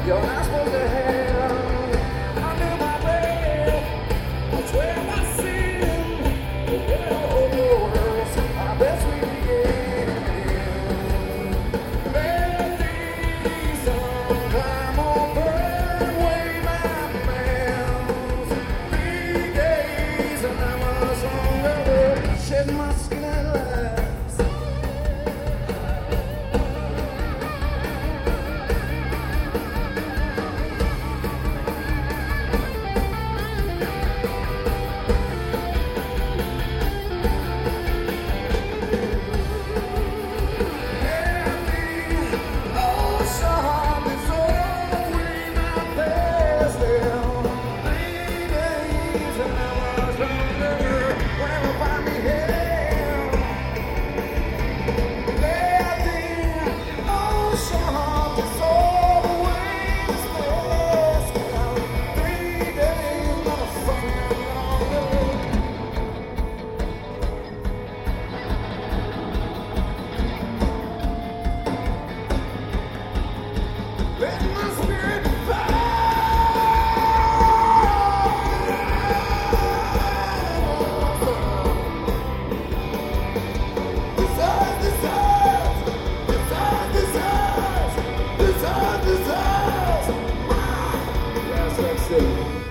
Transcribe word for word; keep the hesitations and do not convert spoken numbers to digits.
You're not supposed to have under my breath. I swear my sin. Oh, I best we begin. Melody, sometime I'll burn away my plans. Three days and I was longer. Shed my skin at last. That's it.